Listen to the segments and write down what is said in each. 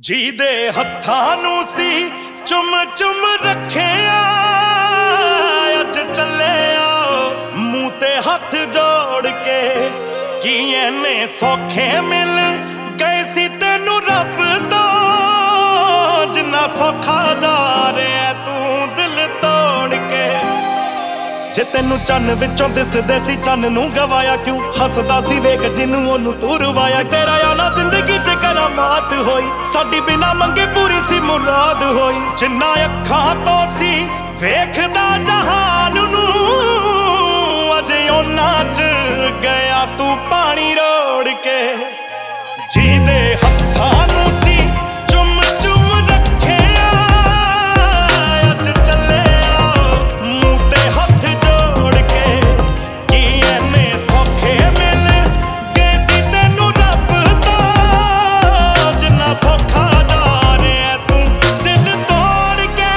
ਜੀ ਦੇ ਹੱਥਾਂ ਨੂੰ ਸੀ ਚੁੰਮ ਚੁੰਮ ਰੱਖਿਆ, ਅੱਜ ਚੱਲਿਆ ਮੂੰਹ ਤੇ ਹੱਥ ਜੋੜ ਕੇ। ਕੀ ਐਨੇ ਸੌਖੇ ਮਿਲ ਗਏ ਸੀ ਤੈਨੂੰ ਰੱਬ ਤੋਂ, ਜਿੰਨਾ ਸੌਖਾ ਜਾ ਰਿਹਾ ਤੂੰ ਦਿਲ ਤੋੜ ਕੇ। ਜੇ ਤੈਨੂੰ ਚੰਨ ਵਿੱਚੋਂ ਦਿਸਦੇ ਸੀ ਚੰਨ ਨੂੰ ਗਵਾਇਆ ਕਿਉਂ, ਹੱਸਦਾ ਸੀ ਵੇਖ ਜਿਹਨੂੰ ਉਹਨੂੰ ਤੂੰ ਰਵਾਇਆ। ਤੇਰਾ ਆਉਣਾ ਜ਼ਿੰਦਗੀ 'ਚ ਕਰਾਮਾਤ ਹੋਈ, ਸਾਡੀ ਬਿਨਾ ਮੰਗੇ ਪੂਰੀ ਸੀ ਮੁਰਾਦ ਹੋਈ। ਜਿੰਨਾ ਅੱਖਾਂ ਤੋਂ ਸੀ ਵੇਖਦਾ ਜਹਾਨ ਨੂੰ, ਅਜੇ ਉਹਨਾਂ 'ਚ ਗਿਆ ਤੂੰ ਪਾਣੀ ਰੋੜ ਕੇ। ਜਿਹਦੇ ਹੱਥਾਂ ਨੂੰ ਸੀ ਚੁੰਮ ਚੁੰਮ ਰੱਖਿਆ, ਅੱਜ ਚੱਲਿਆ ਮੂੰਹ ਤੇ ਹੱਥ ਜੋੜ ਕੇ। ਕੀ ਐਨੇ ਸੌਖੇ ਮਿਲ ਗਏ ਸੀ ਤੈਨੂੰ ਰੱਬ ਤੋਂ, ਜਿੰਨਾ ਸੌਖਾ ਜਾ ਰਿਹਾ ਤੂੰ ਦਿਲ ਤੋੜ ਕੇ।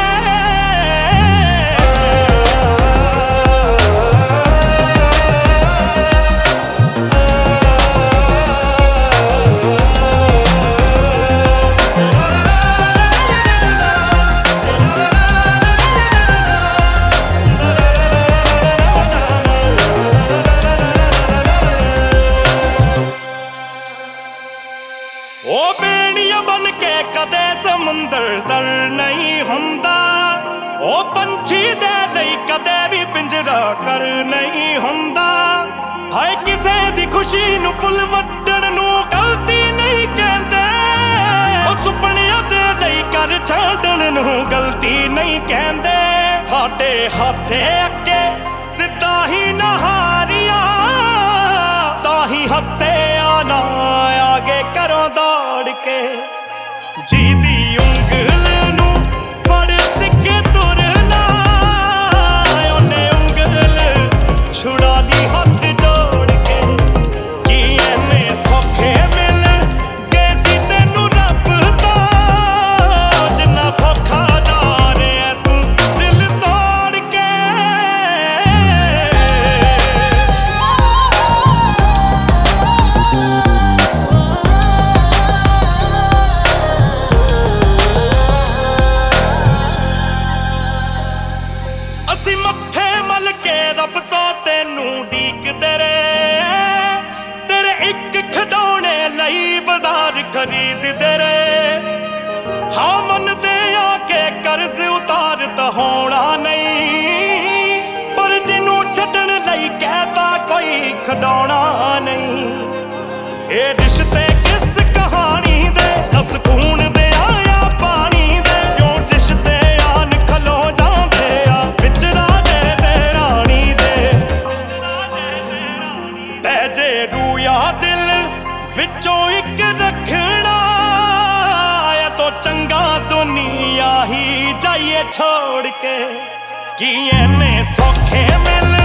ਉਹ ਬੇੜੀਆਂ ਬਣ ਕੇ ਕਦੇ ਸਮੁੰਦਰ ਦਰ ਨਹੀਂ ਹੁੰਦਾ, ਉਹ ਪੰਛੀ ਦੇ ਲਈ ਕਦੇ ਵੀ ਪਿੰਜਰਾ ਕਰ ਨਹੀਂ ਹੁੰਦਾ। ਹਾਏ ਕਿਸੇ ਦੀ ਖੁਸ਼ੀ ਨੂੰ ਫੁੱਲ ਵੱਢਣ ਨੂੰ ਗਲਤੀ ਨਹੀਂ ਕਹਿੰਦੇ, ਉਹ ਸੁਪਨਿਆਂ ਦੇ ਲਈ ਕਰ ਛੱਡਣ ਨੂੰ ਗਲਤੀ ਨਹੀਂ ਕਹਿੰਦੇ। ਸਾਡੇ ਹਾਸੇ ਅੱਗੇ ਸਿੱਧਾ ਹੀ ਨਹਾਰੀਆਂ, ਤਾਂ ਹੀ ਹੱਸਿਆ ਨਾ ਆਗੇ ਘਰੋਂ ਦੌੜ ਕੇ। ਜਿਹਦੀ ਉਂਗਲ ਨੂੰ ਫੜ ਸਿੱਕੇ ਤੁਰਨਾ, ਉਹਨੇ ਉਂਗਲ ਛੁਡਾ ਲਈ ਹੱਥ ਜੋੜ ਕੇ। ਕੀ ਐਨੇ ਸੌਖੇ ਮਿਲ ਗਏ ਸੀ ਤੈਨੂੰ ਰੱਬ ਤੋਂ, ਜਿੰਨਾ ਸੌਖਾ ਜਾ ਰਿਹਾ ਤੂੰ ਦਿਲ ਤੋੜ ਕੇ। ਅਸੀਂ ਮੱਥੇ ਮਲ ਕੇ ਰੱਬ ਤੋਂ ਤੈਨੂੰ ਡੀਕਦੇ ਰਹੇ, ਤੇਰੇ ਇੱਕ ਖਿਡੌਣੇ ਲਈ ਬਾਜ਼ਾਰ ਖਰੀਦਦੇ ਰਹੇ। ਹਾਂ ਮੰਨਦੇ ਆ ਕਿ ਕਰਜ਼ ਉਤਾਰ ਤਾਂ ਹੋਣਾ ਨਹੀਂ, ਪਰ ਜਿਹਨੂੰ ਛੱਡਣ ਲਈ ਕਹਿਤਾ ਕੋਈ ਖਿਡੌਣਾ ਨਹੀਂ। ਇਹ ਰਿਸ਼ਤੇ ਕਿਸ ਕਹਾਣੀ ਦੇ, ਦਸ ਖੂਨ ਦੇ ਆਇਆ ਪਾਣੀ ਦੇ। ਕਿਉਂ ਰਿਸ਼ਤੇ ਆਨ ਖਲੋ ਜਾਂਦੇ ਆ ਵਿੱਚ ਰਾਜੇ ਤੇ ਰਾਣੀ ਦੇ। ਪੈ ਜੇ ਰੂਇਆ ਦਿਲ ਵਿੱਚੋਂ ਇੱਕ ਰੱਖਣਾ, ਇਹ ਤੋਂ ਚੰਗਾ ਦੁਨੀਆ ਹੀ ਜਾਈਏ ਛੋੜ ਕੇ। ਕੀ ਐਨੇ ਸੌਖੇ ਮਿਲ